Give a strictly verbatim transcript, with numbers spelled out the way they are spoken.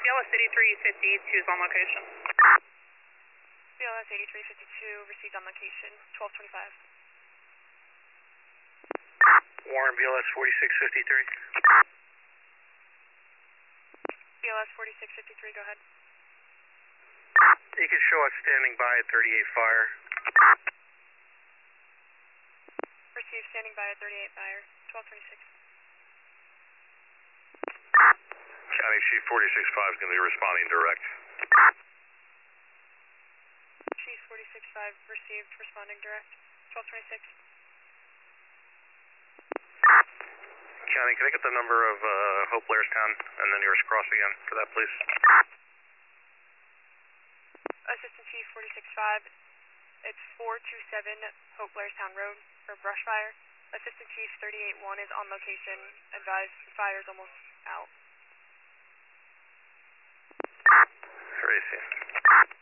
B L S eighty-three fifty-two is on location. B L S eighty-three fifty-two received on location, twelve twenty-five. Warren, B L S forty-six fifty-three. B L S forty-six fifty-three, go ahead. You can show us standing by at thirty-eight fire. Received standing by at thirty-eight fire, twelve twenty-six. County Chief forty-six five is going to be responding direct. Chief forty-six five received, responding direct, twelve twenty-six. County, can I get the number of uh, Hope Blairstown and the nearest cross again for that, please? Assistant Chief forty-six five, it's four two seven Hope Blairstown Road for brush fire. Assistant Chief thirty-eight one is on location, advised the fire is almost out. Tracy.